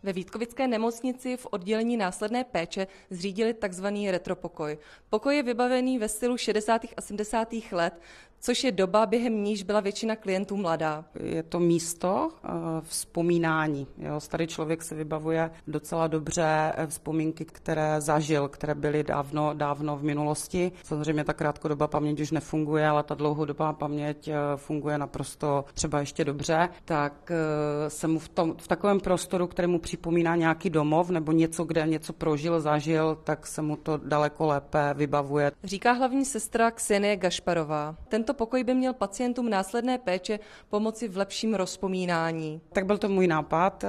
Ve Vítkovické nemocnici v oddělení následné péče zřídili tzv. retropokoj. Pokoj je vybavený ve stylu 60. a 70. let, což je doba, během níž byla většina klientů mladá. Je to místo vzpomínání. Jo? Starý člověk si vybavuje docela dobře vzpomínky, které zažil, které byly dávno v minulosti. Samozřejmě ta krátkodobá paměť už nefunguje, ale ta dlouhodobá paměť funguje naprosto třeba ještě dobře. Tak se mu v takovém prostoru, kterému připomíná nějaký domov nebo něco, kde něco prožil, zažil, tak se mu to daleko lépe vybavuje. Říká hlavní sestra Ksenie Gašparová. Tento pokoj by měl pacientům následné péče pomoci v lepším rozpomínání. Tak byl to můj nápad,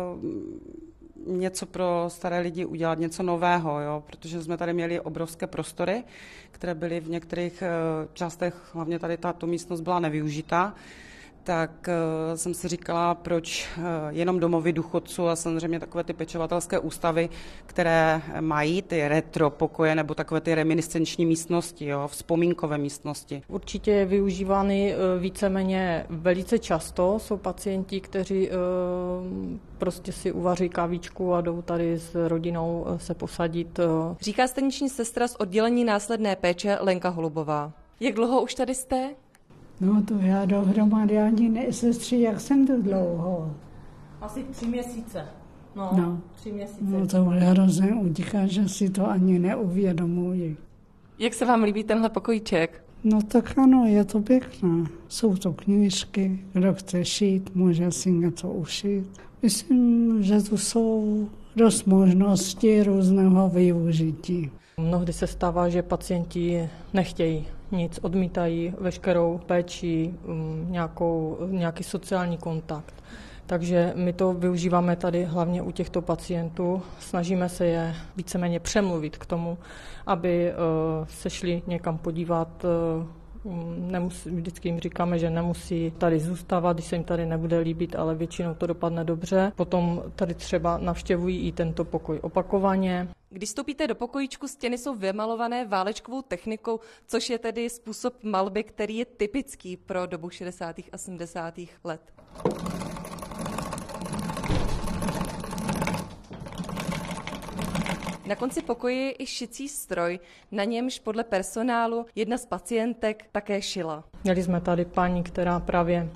něco pro staré lidi udělat, něco nového, jo? Protože jsme tady měli obrovské prostory, které byly v některých částech, hlavně tady tato místnost byla nevyužitá. Tak jsem si říkala, proč jenom domovy důchodců a samozřejmě takové ty pečovatelské ústavy, které mají ty retro pokoje nebo takové ty reminiscenční místnosti, jo, vzpomínkové místnosti. Určitě je využívány víceméně velice často. Jsou pacienti, kteří prostě si uvaří kávičku a jdou tady s rodinou se posadit. Říká staniční sestra z oddělení následné péče Lenka Holubová. Jak dlouho už tady jste? No to já dohromady ani nesestří, jak jsem tu dlouho. Asi 3 měsíce. No. 3 měsíce. No to hrozně utíká, že si to ani neuvědomuji. Jak se vám líbí tenhle pokojíček? No tak ano, je to pěkné. Jsou to knížky, kdo chce šít, může si něco ušít. Myslím, že tu jsou dost možností různého využití. Mnohdy se stává, že pacienti nechtějí nic, odmítají veškerou péči, nějaký sociální kontakt. Takže my to využíváme tady hlavně u těchto pacientů. Snažíme se je víceméně přemluvit k tomu, aby se šli někam podívat. Vždycky jim říkáme, že nemusí tady zůstávat, když se jim tady nebude líbit, ale většinou to dopadne dobře. Potom tady třeba navštěvují i tento pokoj opakovaně. Když vstoupíte do pokojíčku, stěny jsou vymalované válečkovou technikou, což je tedy způsob malby, který je typický pro dobu 60. a 70. let. Na konci pokoje je i šicí stroj, na němž podle personálu jedna z pacientek také šila. Měli jsme tady paní, která právě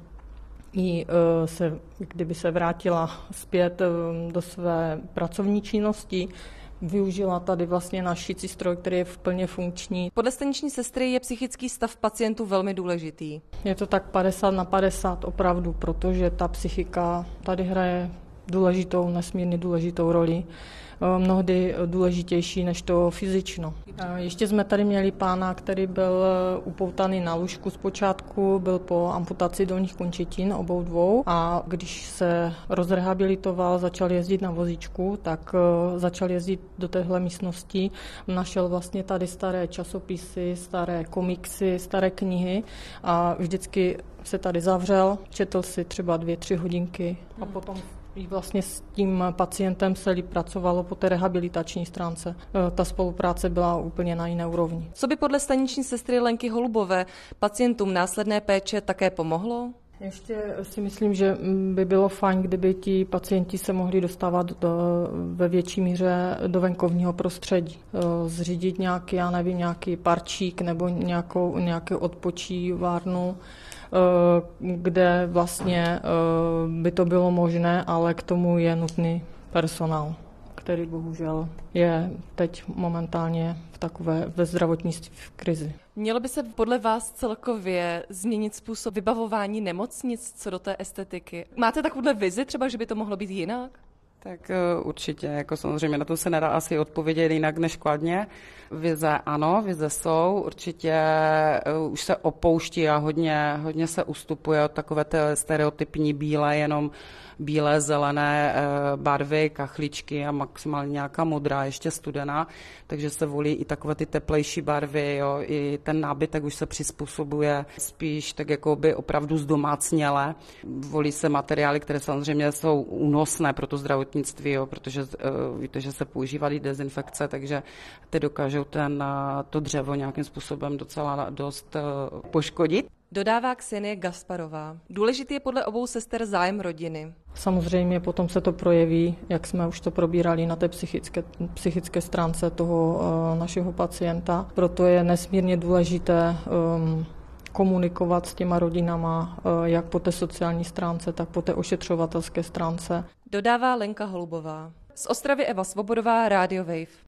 kdyby se vrátila zpět do své pracovní činnosti, využila tady vlastně náš šicí stroj, který je plně funkční. Podle staniční sestry je psychický stav pacientů velmi důležitý. Je to tak 50/50 opravdu, protože ta psychika tady hraje nesmírně důležitou roli. Mnohdy důležitější než to fyzično. Ještě jsme tady měli pána, který byl upoutaný na lůžku zpočátku, byl po amputaci dolních končetin obou dvou a když se rozrehabilitoval, začal jezdit na vozíčku, tak začal jezdit do téhle místnosti. Našel vlastně tady staré časopisy, staré komiksy, staré knihy a vždycky se tady zavřel, četl si třeba 2-3 hodinky a potom vlastně s tím pacientem se líp pracovalo po té rehabilitační stránce. Ta spolupráce byla úplně na jiné úrovni. Co by podle staniční sestry Lenky Holubové pacientům následné péče také pomohlo? Ještě si myslím, že by bylo fajn, kdyby ti pacienti se mohli dostávat ve větší míře do venkovního prostředí. Zřídit nějaký parčík nebo nějakou odpočívárnu, kde vlastně by to bylo možné, ale k tomu je nutný personál, který bohužel je teď momentálně ve zdravotnictví v krizi. Mělo by se podle vás celkově změnit způsob vybavování nemocnic co do té estetiky? Máte takovouhle vizi třeba, že by to mohlo být jinak? Tak určitě, jako samozřejmě na to se nedá asi odpovědět jinak než kladně. Vize ano, vize jsou, určitě už se opouští a hodně se ustupuje od takové té stereotypní jenom bílé, zelené barvy, kachličky a maximálně nějaká modrá, ještě studená, takže se volí i takové ty teplejší barvy, jo, i ten nábytek už se přizpůsobuje spíš tak jako by opravdu zdomácněle. Volí se materiály, které samozřejmě jsou únosné pro to zdravotnictví, jo, protože víte, že se používají dezinfekce, takže ty dokážou to dřevo nějakým způsobem docela dost poškodit. Dodává Ksenie Gasparová. Důležitý je podle obou sester zájem rodiny. Samozřejmě potom se to projeví, jak jsme už to probírali na té psychické stránce toho našeho pacienta. Proto je nesmírně důležité komunikovat s těma rodinama, jak po té sociální stránce, tak po té ošetřovatelské stránce. Dodává Lenka Holubová. Z Ostravy Eva Svobodová, Radio Wave.